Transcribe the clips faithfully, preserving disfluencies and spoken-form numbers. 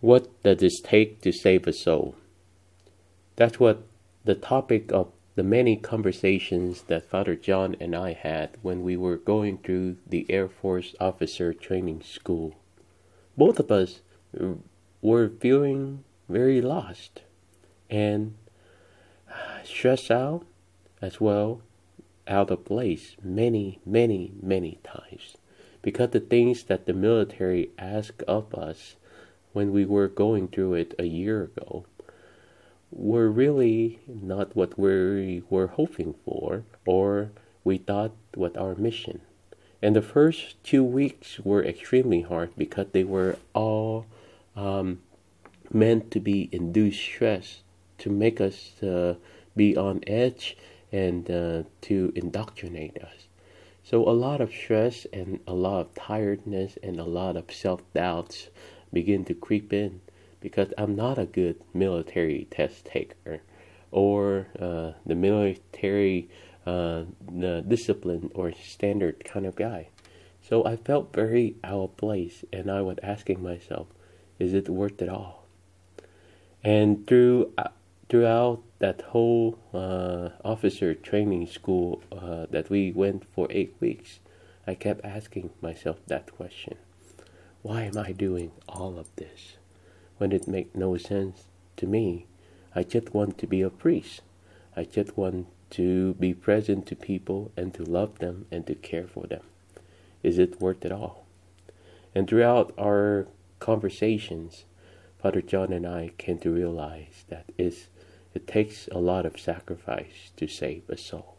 What does it take to save a soul? That's what the topic of the many conversations that Father John and I had when we were going through the Air Force Officer Training School. Both of us were feeling very lost and stressed out, as well out of place many, many, many times, because the things that the military asked of us when we were going through it a year ago were really not what we were hoping for, or we thought what our mission. And the first two weeks were extremely hard because they were all um, meant to be induced stress, to make us uh, be on edge and uh, to indoctrinate us. So a lot of stress and a lot of tiredness and a lot of self-doubts begin to creep in, because I'm not a good military test taker or uh, the military uh, the discipline or standard kind of guy. So I felt very out of place, and I was asking myself, is it worth it all? And through uh, throughout that whole uh, officer training school uh, that we went for eight weeks, I kept asking myself that question. Why am I doing all of this when it makes no sense to me? I just want to be a priest. I just want to be present to people and to love them and to care for them. Is it worth it all? And throughout our conversations, Father John and I came to realize that it's, it takes a lot of sacrifice to save a soul.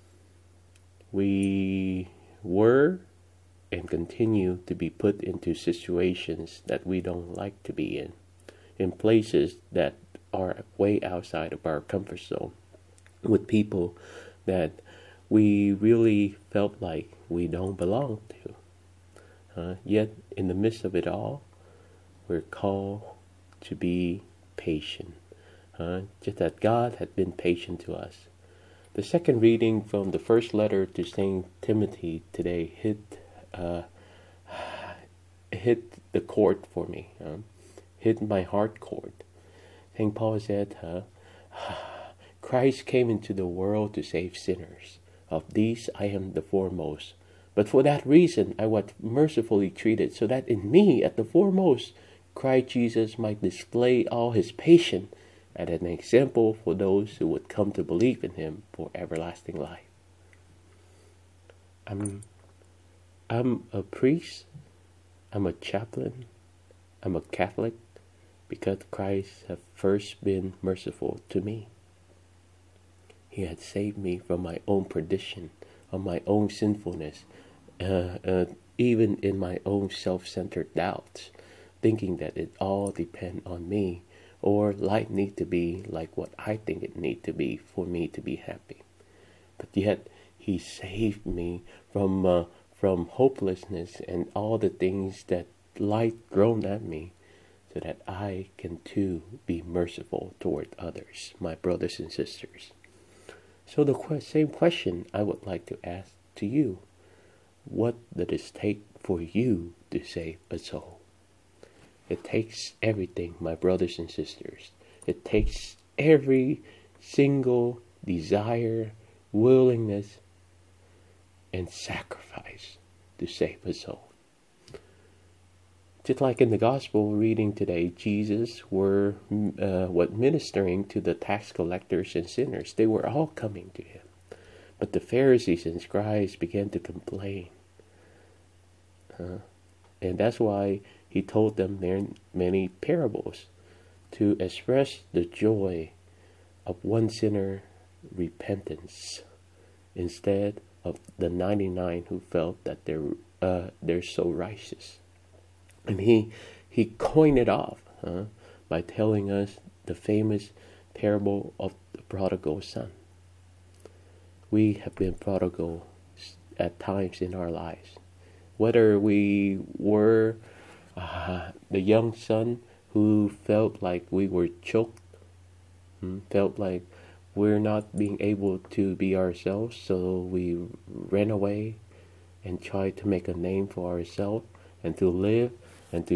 We were and continue to be put into situations that we don't like to be in, in places that are way outside of our comfort zone, with people that we really felt like we don't belong to. Uh, yet, in the midst of it all, we're called to be patient. Uh, just that God had been patient to us. The second reading from the first letter to Saint Timothy today hit uh, hit the chord for me, uh, hit my heart chord. Saint Paul said, uh, Christ came into the world to save sinners. Of these I am the foremost. But for that reason I was mercifully treated, so that in me at the foremost Christ Jesus might display all his patience as an example for those who would come to believe in him for everlasting life. I'm, I'm a priest, I'm a chaplain, I'm a Catholic, because Christ has first been merciful to me. He had saved me from my own perdition, of my own sinfulness, uh, uh, even in my own self-centered doubts, thinking that it all depends on me, or life need to be like what I think it need to be for me to be happy. But yet, he saved me from uh, from hopelessness and all the things that life thrown at me, so that I can too be merciful toward others, my brothers and sisters. So the que- same question I would like to ask to you: what does it take for you to save a soul? It takes everything, my brothers and sisters. It takes every single desire, willingness, and sacrifice to save a soul. Just like in the gospel reading today, Jesus were uh, what ministering to the tax collectors and sinners. They were all coming to him. But the Pharisees and scribes began to complain. Uh, and that's why he told them there many parables to express the joy of one sinner repentance instead of the ninety-nine who felt that they're uh, they're so righteous. And he he coined it off huh, by telling us the famous parable of the prodigal son. We have been prodigal at times in our lives, whether we were uh, the young son who felt like we were choked, hmm, felt like we're not being able to be ourselves, so we ran away and tried to make a name for ourselves and to live and to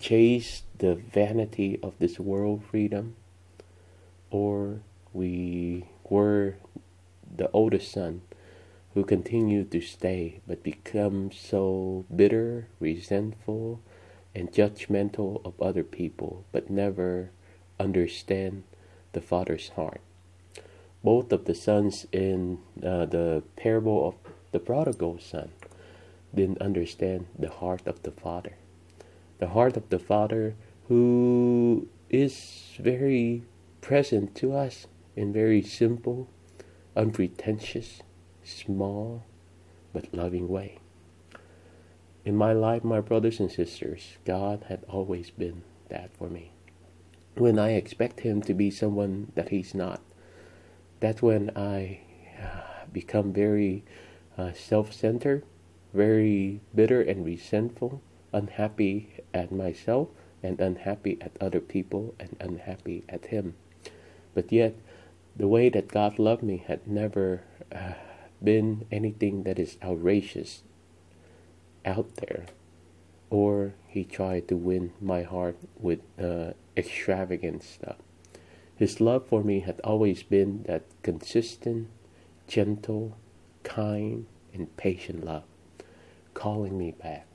chase the vanity of this world freedom, or we were the oldest son who continued to stay but become so bitter, resentful, and judgmental of other people, but never understand the Father's heart. Both of the sons in uh, the parable of the prodigal son didn't understand the heart of the Father. The heart of the Father, who is very present to us in very simple, unpretentious, small, but loving way. In my life, my brothers and sisters, God had always been that for me. When I expect Him to be someone that He's not, that's when I uh, become very uh, self-centered, very bitter and resentful, unhappy at myself, and unhappy at other people, and unhappy at Him. But yet, the way that God loved me had never uh, been anything that is outrageous out there, or He tried to win my heart with uh, extravagant stuff. His love for me had always been that consistent, gentle, kind, and patient love, calling me back,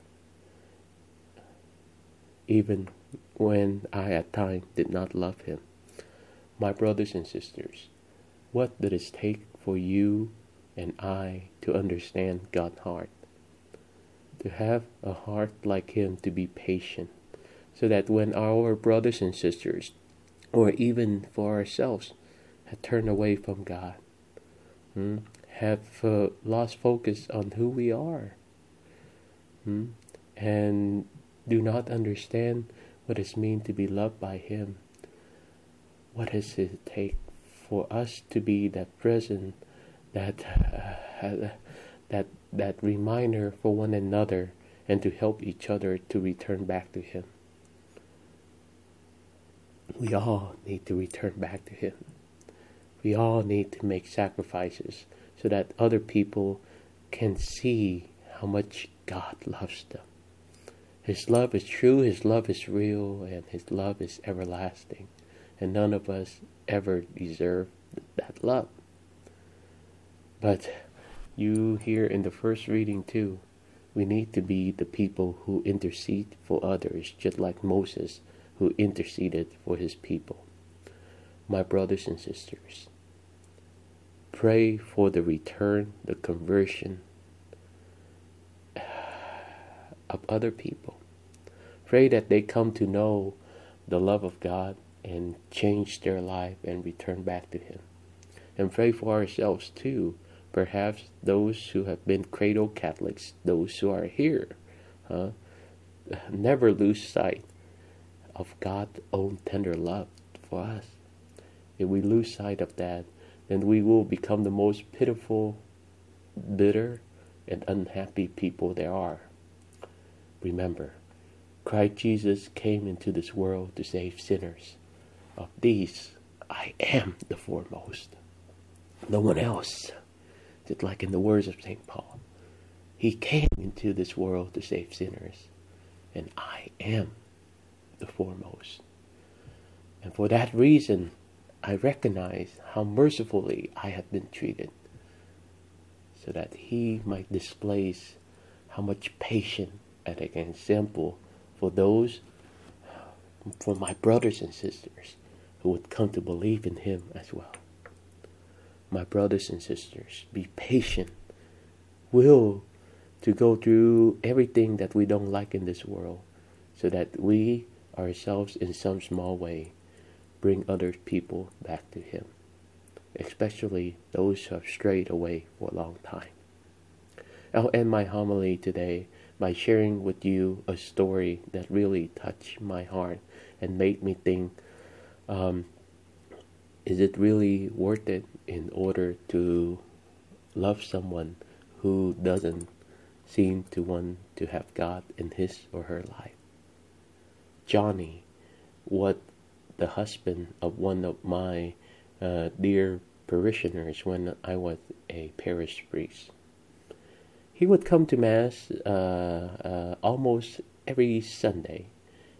even when I at times did not love Him. My brothers and sisters, what did it take for you and I to understand God's heart? To have a heart like Him, to be patient, so that when our brothers and sisters, or even for ourselves, have turned away from God, hmm, have uh, lost focus on who we are, hmm, and do not understand what it means to be loved by Him, what does it take for us to be that present, that uh, that that reminder for one another, and to help each other to return back to Him? We all need to return back to Him. We all need to make sacrifices so that other people can see how much God loves them. His love is true, His love is real, and His love is everlasting. And none of us ever deserve that love. But you hear in the first reading too, we need to be the people who intercede for others, just like Moses, who interceded for his people. My brothers and sisters, pray for the return, the conversion of other people. Pray that they come to know the love of God and change their life and return back to Him. And pray for ourselves too. Perhaps those who have been cradle Catholics, those who are here, huh, never lose sight of God's own tender love for us. If we lose sight of that, then we will become the most pitiful, bitter, and unhappy people there are. Remember, Christ Jesus came into this world to save sinners. Of these, I am the foremost. No one else. Just like in the words of Saint Paul, He came into this world to save sinners, and I am the foremost. And for that reason, I recognize how mercifully I have been treated, so that He might display how much patience and an example for those, for my brothers and sisters who would come to believe in Him as well. My brothers and sisters, be patient. Will to go through everything that we don't like in this world, so that we ourselves in some small way bring other people back to Him, especially those who have strayed away for a long time. I'll end my homily today by sharing with you a story that really touched my heart and made me think, um, is it really worth it in order to love someone who doesn't seem to want to have God in his or her life? Johnny, what the husband of one of my uh, dear parishioners when I was a parish priest. He would come to Mass uh, uh, almost every Sunday,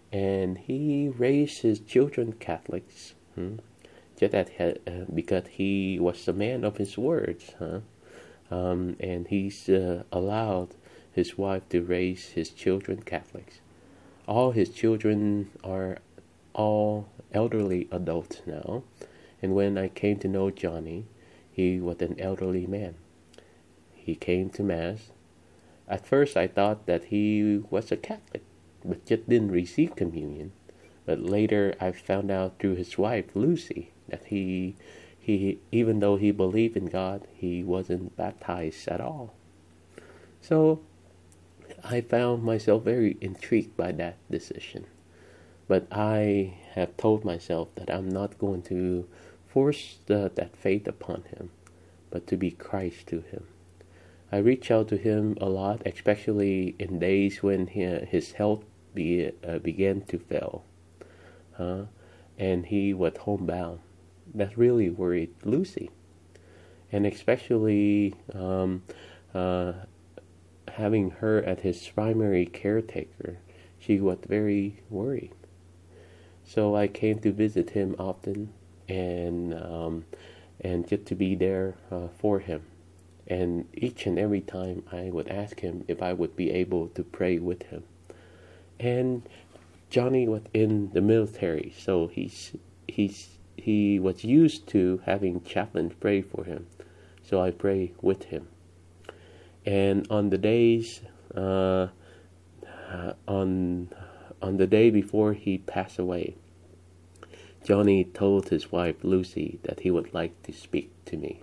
and he raised his children Catholics. Hmm? Just that uh, because he was a man of his words, huh? Um, and he's uh, allowed his wife to raise his children Catholics. All his children are all elderly adults now, and when I came to know Johnny, he was an elderly man. He came to Mass. At first I thought that he was a Catholic, but just didn't receive communion. But later I found out through his wife, Lucy, that he, he even though he believed in God, he wasn't baptized at all. So I found myself very intrigued by that decision. But I have told myself that I'm not going to force the, that faith upon him, but to be Christ to him. I reach out to him a lot, especially in days when he, his health be, uh, began to fail. Huh? And he was homebound. That really worried Lucy. And especially um, uh, having her as his primary caretaker, she was very worried. So I came to visit him often and um, and just to be there uh, for him. And each and every time I would ask him if I would be able to pray with him. And Johnny was in the military, so he's he's he was used to having chaplains pray for him. So I pray with him. And on the days uh, uh, on on the day before he passed away, Johnny told his wife Lucy that he would like to speak to me.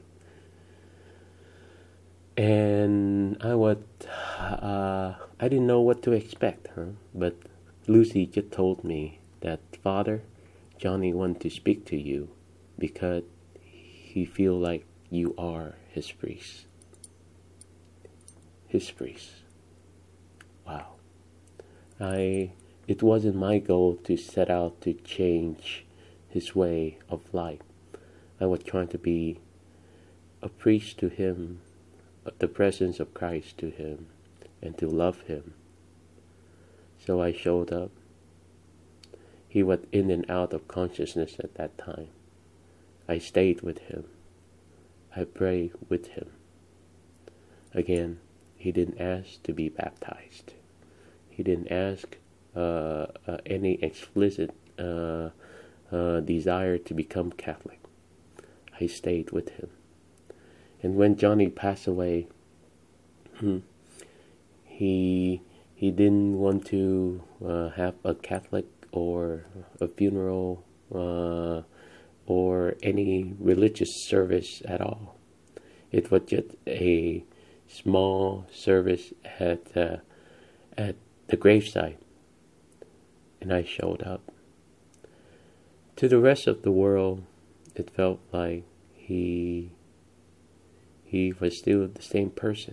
And I would, uh, I didn't know what to expect, huh? But Lucy just told me that, Father, Johnny wants to speak to you because he feel like you are his priest. His priest. Wow. I, it wasn't my goal to set out to change his way of life. I was trying to be a priest to him, the presence of Christ to him, and to love him. So I showed up. He was in and out of consciousness at that time. I stayed with him. I prayed with him. Again, he didn't ask to be baptized. He didn't ask uh, uh, any explicit uh, uh, desire to become Catholic. I stayed with him. And when Johnny passed away, he he didn't want to uh, have a Catholic or a funeral uh, or any religious service at all. It was just a small service at uh, at the gravesite, and I showed up. To the rest of the world, it felt like he he was still the same person.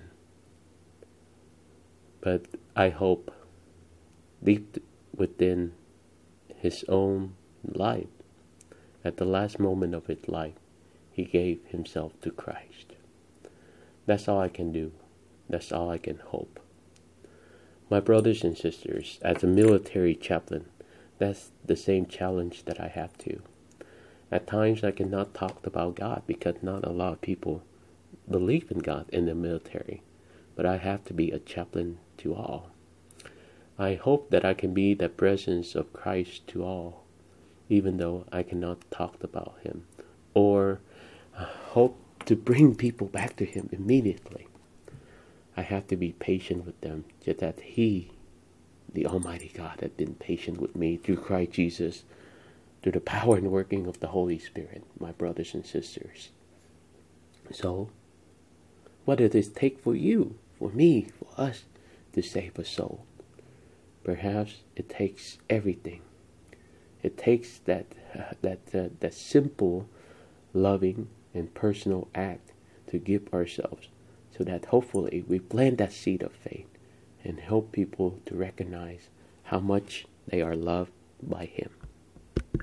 But I hope deep within his own life, at the last moment of his life, he gave himself to Christ. That's all I can do. That's all I can hope. My brothers and sisters, as a military chaplain, that's the same challenge that I have too. At times I cannot talk about God because not a lot of people believe in God in the military, but I have to be a chaplain to all. I hope that I can be the presence of Christ to all, even though I cannot talk about him, or hope to bring people back to him immediately. I have to be patient with them, just that he, the Almighty God, has been patient with me through Christ Jesus, through the power and working of the Holy Spirit, my brothers and sisters. So, what does it take for you, for me, for us to save a soul? Perhaps it takes everything. It takes that uh, that uh, that simple, loving, and personal act to give ourselves, so that hopefully we plant that seed of faith and help people to recognize how much they are loved by him.